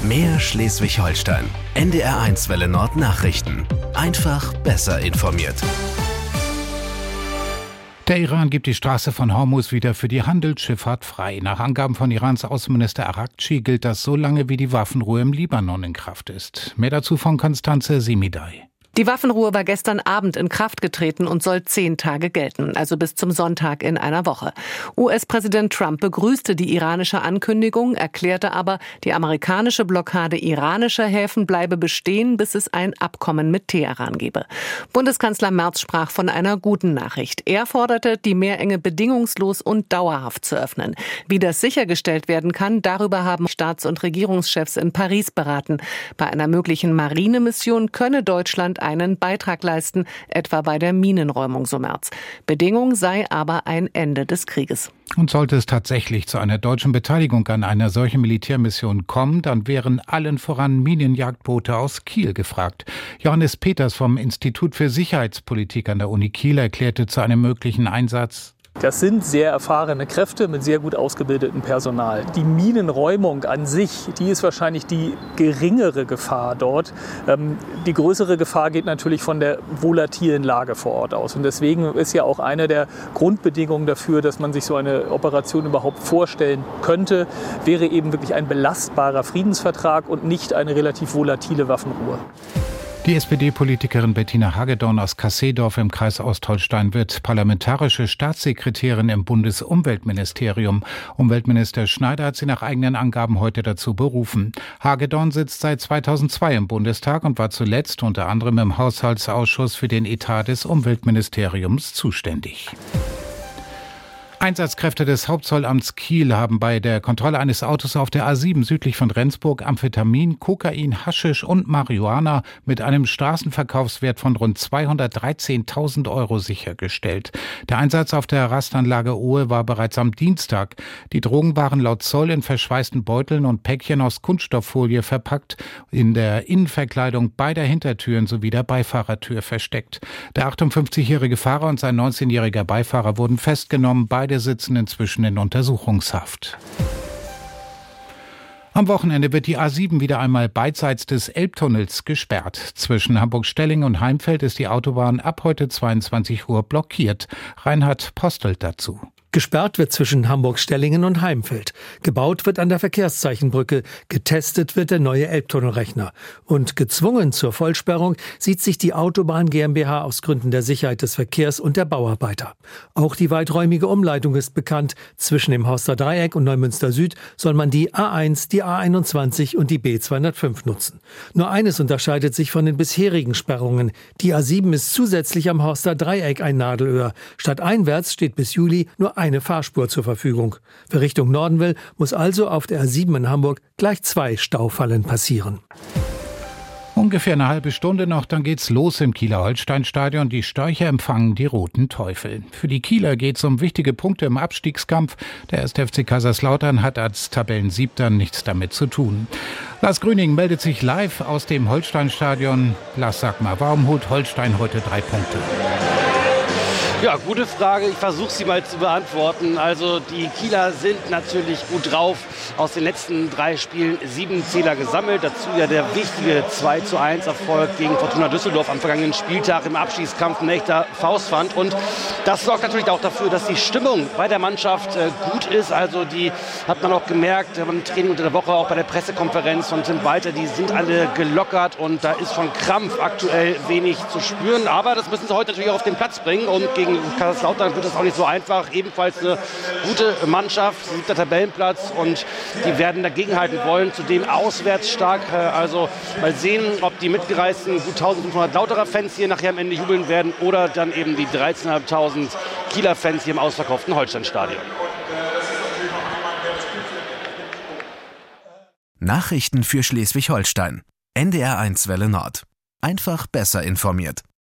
Mehr Schleswig-Holstein. NDR1 Welle Nord Nachrichten. Einfach besser informiert. Der Iran gibt die Straße von Hormuz wieder für die Handelsschifffahrt frei. Nach Angaben von Irans Außenminister Araghchi gilt das so lange, wie die Waffenruhe im Libanon in Kraft ist. Mehr dazu von Constanze Semidai. Die Waffenruhe war gestern Abend in Kraft getreten und soll 10 Tage gelten, also bis zum Sonntag in einer Woche. US-Präsident Trump begrüßte die iranische Ankündigung, erklärte aber, die amerikanische Blockade iranischer Häfen bleibe bestehen, bis es ein Abkommen mit Teheran gebe. Bundeskanzler Merz sprach von einer guten Nachricht. Er forderte, die Meerenge bedingungslos und dauerhaft zu öffnen. Wie das sichergestellt werden kann, darüber haben Staats- und Regierungschefs in Paris beraten. Bei einer möglichen Marinemission könne Deutschland einen Beitrag leisten, etwa bei der Minenräumung, so Merz. Bedingung sei aber ein Ende des Krieges. Und sollte es tatsächlich zu einer deutschen Beteiligung an einer solchen Militärmission kommen, dann wären allen voran Minenjagdboote aus Kiel gefragt. Johannes Peters vom Institut für Sicherheitspolitik an der Uni Kiel erklärte zu einem möglichen Einsatz: Das sind sehr erfahrene Kräfte mit sehr gut ausgebildetem Personal. Die Minenräumung an sich, die ist wahrscheinlich die geringere Gefahr dort. Die größere Gefahr geht natürlich von der volatilen Lage vor Ort aus. Und deswegen ist ja auch eine der Grundbedingungen dafür, dass man sich so eine Operation überhaupt vorstellen könnte, wäre eben wirklich ein belastbarer Friedensvertrag und nicht eine relativ volatile Waffenruhe. Die SPD-Politikerin Bettina Hagedorn aus Kasseedorf im Kreis Ostholstein wird parlamentarische Staatssekretärin im Bundesumweltministerium. Umweltminister Schneider hat sie nach eigenen Angaben heute dazu berufen. Hagedorn sitzt seit 2002 im Bundestag und war zuletzt unter anderem im Haushaltsausschuss für den Etat des Umweltministeriums zuständig. Einsatzkräfte des Hauptzollamts Kiel haben bei der Kontrolle eines Autos auf der A7 südlich von Rendsburg Amphetamin, Kokain, Haschisch und Marihuana mit einem Straßenverkaufswert von rund 213.000 € sichergestellt. Der Einsatz auf der Rastanlage Ohe war bereits am Dienstag. Die Drogen waren laut Zoll in verschweißten Beuteln und Päckchen aus Kunststofffolie verpackt, in der Innenverkleidung beider Hintertüren sowie der Beifahrertür versteckt. Der 58-jährige Fahrer und sein 19-jähriger Beifahrer wurden festgenommen. Beide sitzen inzwischen in Untersuchungshaft. Am Wochenende wird die A7 wieder einmal beidseits des Elbtunnels gesperrt. Zwischen Hamburg-Stelling und Heimfeld ist die Autobahn ab heute 22 Uhr blockiert. Reinhard Postelt dazu. Gesperrt wird zwischen Hamburg-Stellingen und Heimfeld. Gebaut wird an der Verkehrszeichenbrücke. Getestet wird der neue Elbtunnelrechner. Und gezwungen zur Vollsperrung sieht sich die Autobahn GmbH aus Gründen der Sicherheit des Verkehrs und der Bauarbeiter. Auch die weiträumige Umleitung ist bekannt. Zwischen dem Horster Dreieck und Neumünster Süd soll man die A1, die A21 und die B205 nutzen. Nur eines unterscheidet sich von den bisherigen Sperrungen. Die A7 ist zusätzlich am Horster Dreieck ein Nadelöhr. Statt einwärts steht bis Juli nur eine Fahrspur zur Verfügung. Wer Richtung Norden will, muss also auf der A7 in Hamburg gleich 2 Staufallen passieren. Ungefähr eine halbe Stunde noch, dann geht's los im Kieler Holstein-Stadion. Die Störche empfangen die Roten Teufel. Für die Kieler geht's um wichtige Punkte im Abstiegskampf. Der 1. FC Kaiserslautern hat als Tabellensiebter nichts damit zu tun. Lars Grüning meldet sich live aus dem Holstein-Stadion. Lars, sag mal, warum holt Holstein heute 3 Punkte? Ja, gute Frage. Ich versuche sie mal zu beantworten. Also die Kieler sind natürlich gut drauf. Aus den letzten 3 Spielen 7 Zähler gesammelt. Dazu ja der wichtige 2:1 Erfolg gegen Fortuna Düsseldorf am vergangenen Spieltag im Abstiegskampf ein echter Faustpfand. Und das sorgt natürlich auch dafür, dass die Stimmung bei der Mannschaft gut ist. Also die hat man auch gemerkt beim Training unter der Woche, auch bei der Pressekonferenz von Tim Walter. Die sind alle gelockert und da ist von Krampf aktuell wenig zu spüren. Aber das müssen sie heute natürlich auch auf den Platz bringen. Und gegen Kaiserslautern wird das auch nicht so einfach. Ebenfalls eine gute Mannschaft, 7. Tabellenplatz, und die werden dagegenhalten wollen. Zudem auswärts stark. Also mal sehen, ob die mitgereisten gut 1500 Lauterer Fans hier nachher am Ende jubeln werden oder dann eben die 13.500 Kieler Fans hier im ausverkauften Holstein-Stadion. Nachrichten für Schleswig-Holstein. NDR1 Welle Nord. Einfach besser informiert.